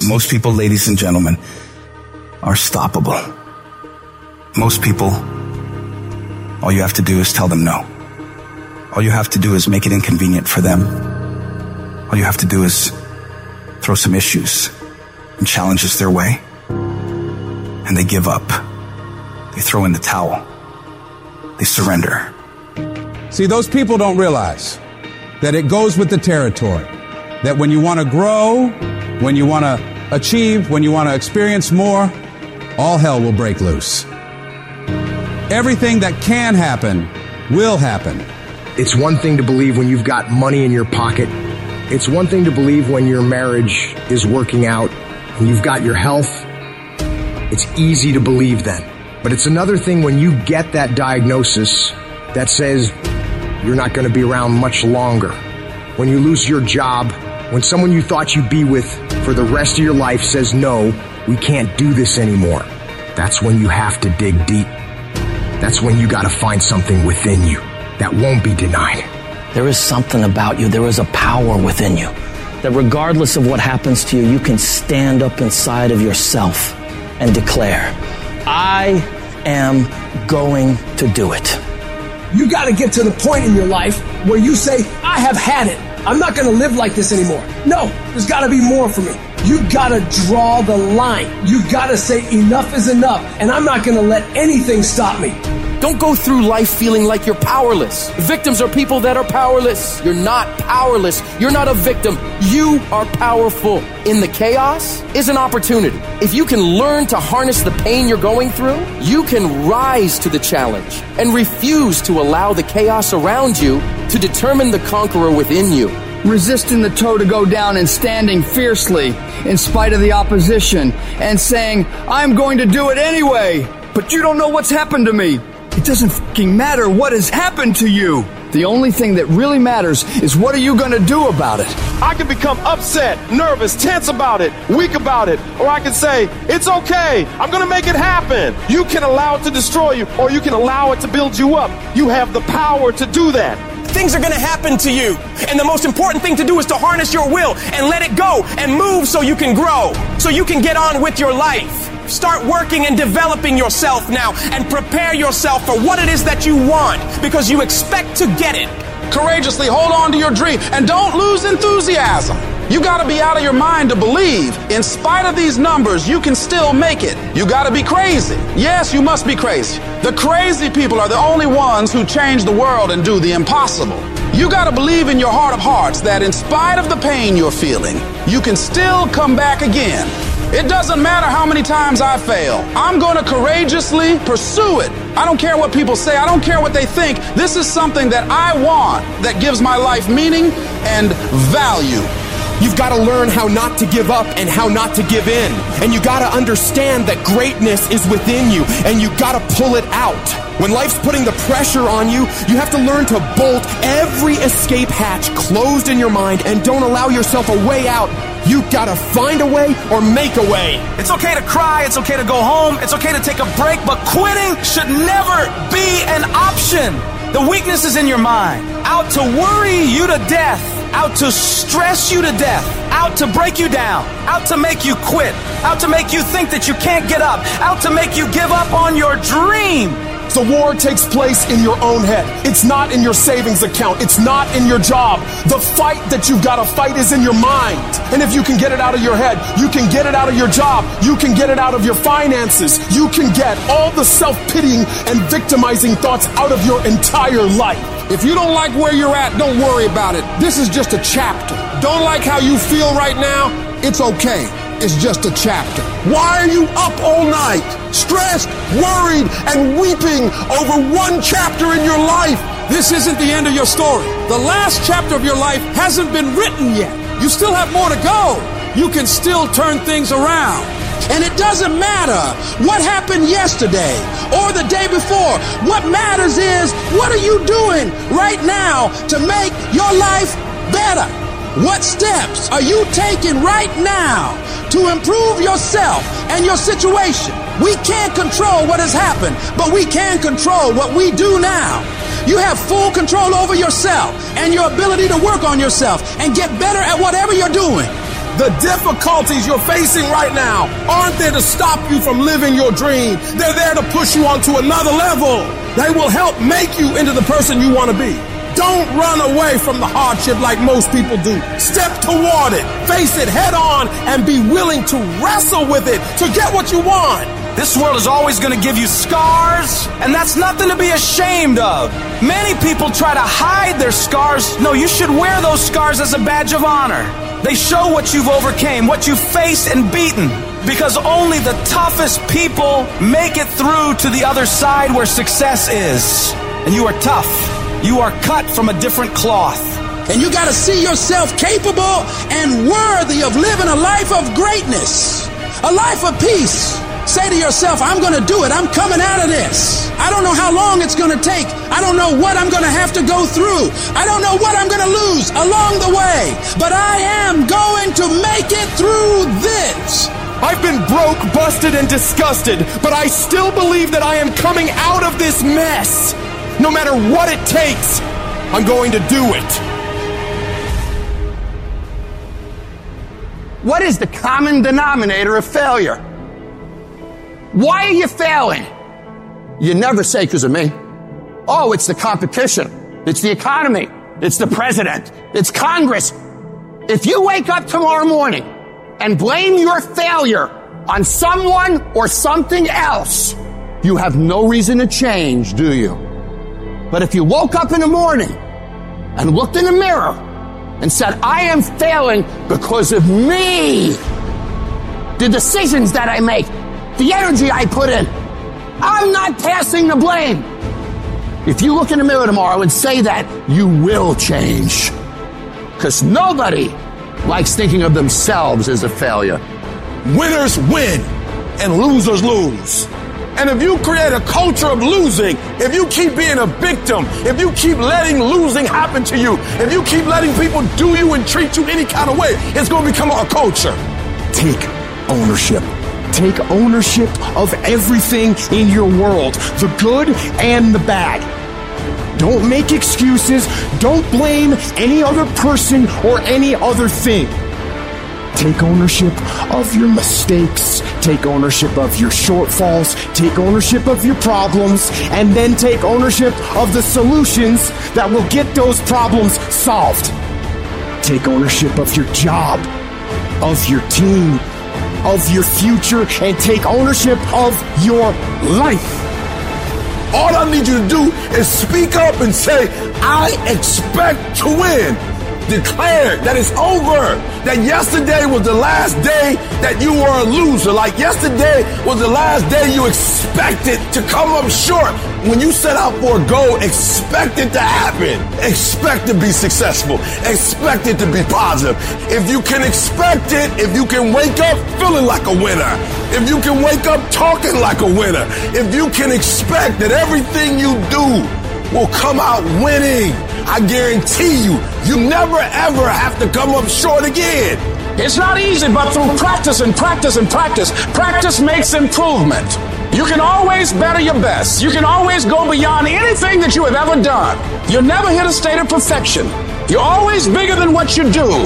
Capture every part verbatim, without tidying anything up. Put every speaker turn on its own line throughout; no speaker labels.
Most people, ladies and gentlemen, are stoppable. Most people, all you have to do is tell them no. All you have to do is make it inconvenient for them. All you have to do is throw some issues and challenges their way, and they give up. They throw in the towel. They surrender.
See, those people don't realize that it goes with the territory. That when you want to grow, when you want to achieve, when you want to experience more, all hell will break loose. Everything that can happen will happen.
It's one thing to believe when you've got money in your pocket. It's one thing to believe when your marriage is working out and you've got your health. It's easy to believe then. But it's another thing when you get that diagnosis that says you're not going to be around much longer. When you lose your job, when someone you thought you'd be with for the rest of your life says, no, we can't do this anymore. That's when you have to dig deep. That's when you got to find something within you that won't be denied.
There is something about you. There is a power within you that regardless of what happens to you, you can stand up inside of yourself and declare, I am going to do it.
You got to get to the point in your life where you say, I have had it. I'm not going to live like this anymore. No, there's got to be more for me. You got to draw the line. You got to say enough is enough, and I'm not going to let anything stop me.
Don't go through life feeling like you're powerless. Victims are people that are powerless. You're not powerless. You're not a victim. You are powerful. In the chaos is an opportunity. If you can learn to harness the pain you're going through, you can rise to the challenge and refuse to allow the chaos around you to determine the conqueror within you.
Resisting the toe to go down and standing fiercely in spite of the opposition and saying, I'm going to do it anyway, but you don't know what's happened to me. It doesn't fucking matter what has happened to you. The only thing that really matters is what are you going to do about it?
I can become upset, nervous, tense about it, weak about it, or I can say, it's okay, I'm going to make it happen. You can allow it to destroy you, or you can allow it to build you up. You have the power to do that.
Things are going to happen to you, and the most important thing to do is to harness your will and let it go and move so you can grow, so you can get on with your life. Start working and developing yourself now and prepare yourself for what it is that you want because you expect to get it.
Courageously hold on to your dream and don't lose enthusiasm. You got to be out of your mind to believe. In spite of these numbers, you can still make it. You got to be crazy. Yes, you must be crazy. The crazy people are the only ones who change the world and do the impossible. You got to believe in your heart of hearts that in spite of the pain you're feeling, you can still come back again. It doesn't matter how many times I fail. I'm going to courageously pursue it. I don't care what people say. I don't care what they think. This is something that I want that gives my life meaning and value.
You've got to learn how not to give up and how not to give in. And you got to understand that greatness is within you and you got to pull it out. When life's putting the pressure on you, you have to learn to bolt every escape hatch closed in your mind and don't allow yourself a way out. You gotta find a way or make a way.
It's okay to cry, it's okay to go home, it's okay to take a break, but quitting should never be an option. The weakness is in your mind, out to worry you to death, out to stress you to death, out to break you down, out to make you quit, out to make you think that you can't get up, out to make you give up on your dream.
The war takes place in your own head. It's not in your savings account. It's not in your job. The fight that you've got to fight is in your mind. And if you can get it out of your head, you can get it out of your job. You can get it out of your finances. You can get all the self-pitying and victimizing thoughts out of your entire life.
If you don't like where you're at, don't worry about it. This is just a chapter. Don't like how you feel right now? It's okay. It's just a chapter. Why are you up all night, stressed, worried, and weeping over one chapter in your life? This isn't the end of your story. The last chapter of your life hasn't been written yet. You still have more to go. You can still turn things around. And it doesn't matter what happened yesterday or the day before. What matters is, what are you doing right now to make your life better? What steps are you taking right now to improve yourself and your situation? We can't control what has happened, but we can control what we do now. You have full control over yourself and your ability to work on yourself and get better at whatever you're doing. The difficulties you're facing right now aren't there to stop you from living your dream. They're there to push you onto another level. They will help make you into the person you want to be. Don't run away from the hardship like most people do. Step toward it, face it head on, and be willing to wrestle with it to get what you want.
This world is always going to give you scars, and that's nothing to be ashamed of. Many people try to hide their scars. No, you should wear those scars as a badge of honor. They show what you've overcame, what you've faced and beaten, because only the toughest people make it through to the other side where success is. And you are tough. You are cut from a different cloth.
And you got to see yourself capable and worthy of living a life of greatness, a life of peace. Say to yourself, I'm going to do it. I'm coming out of this. I don't know how long it's going to take. I don't know what I'm going to have to go through. I don't know what I'm going to lose along the way. But I am going to make it through this.
I've been broke, busted, and disgusted, but I still believe that I am coming out of this mess. No matter what it takes, I'm going to do it.
What is the common denominator of failure? Why are you failing? You never say because of me. Oh, it's the competition. It's the economy. It's the president. It's Congress. If you wake up tomorrow morning and blame your failure on someone or something else, you have no reason to change, do you? But if you woke up in the morning and looked in the mirror and said, I am failing because of me, the decisions that I make, the energy I put in, I'm not passing the blame. If you look in the mirror tomorrow and say that, you will change. Because nobody likes thinking of themselves as a failure.
Winners win and losers lose. And if you create a culture of losing, if you keep being a victim, if you keep letting losing happen to you, if you keep letting people do you and treat you any kind of way, it's going to become our culture.
Take ownership. Take ownership of everything in your world, the good and the bad. Don't make excuses. Don't blame any other person or any other thing. Take ownership of your mistakes. Take ownership of your shortfalls. Take ownership of your problems. And then take ownership of the solutions that will get those problems solved. Take ownership of your job, of your team, of your future, and take ownership of your life.
All I need you to do is speak up and say, I expect to win. Declare that it's over. That yesterday was the last day that you were a loser. Like yesterday was the last day you expected to come up short. When you set out for a goal, expect it to happen. Expect to be successful. Expect it to be positive. If you can expect it, if you can wake up feeling like a winner, if you can wake up talking like a winner, if you can expect that everything you do will come out winning, I guarantee you, you never ever have to come up short again.
It's not easy, but through practice and practice and practice, practice makes improvement. You can always better your best. You can always go beyond anything that you have ever done. You'll never hit a state of perfection. You're always bigger than what you do.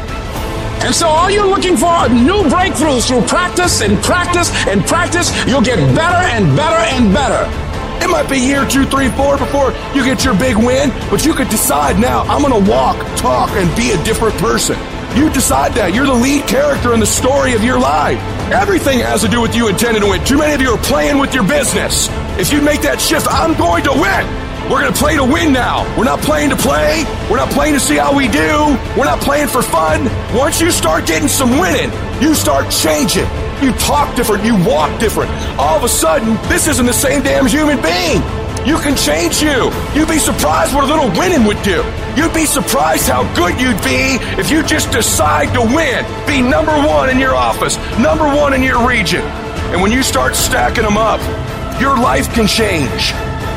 And so all you're looking for are new breakthroughs through practice and practice and practice. You'll get better and better and better.
It might be year two, three, four before you get your big win, but you could decide now, I'm going to walk, talk, and be a different person. You decide that. You're the lead character in the story of your life. Everything has to do with you intending to win. Too many of you are playing with your business. If you make that shift, I'm going to win. We're going to play to win now. We're not playing to play. We're not playing to see how we do. We're not playing for fun. Once you start getting some winning, you start changing. You talk different. You walk different. All of a sudden, this isn't the same damn human being. You can change you. You'd be surprised what a little winning would do. You'd be surprised how good you'd be if you just decide to win. Be number one in your office, number one in your region. And when you start stacking them up, your life can change.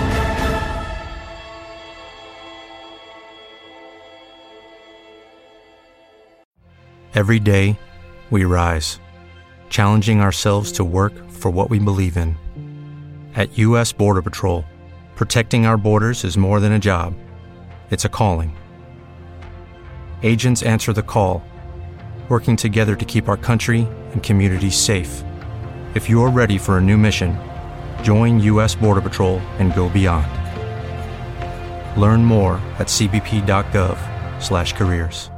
Every day, we rise, challenging ourselves to work for what we believe in. At U S Border Patrol, protecting our borders is more than a job. It's a calling. Agents answer the call, working together to keep our country and communities safe. If you're ready for a new mission, join U S Border Patrol and go beyond. Learn more at c b p dot gov slash careers.